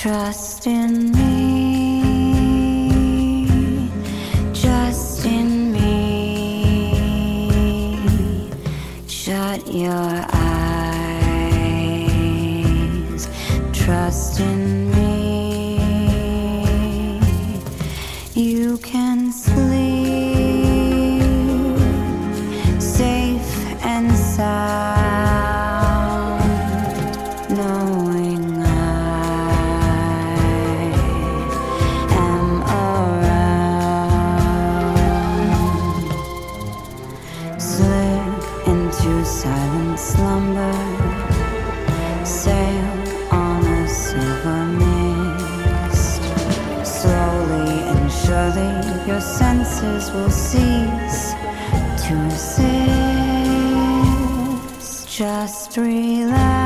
Trust in me, just in me. Shut your eyes, trust in me. You can sleep safe and sound, knowing silent slumber, sail on a silver mist. Slowly and surely your senses will cease to exist. Just relax.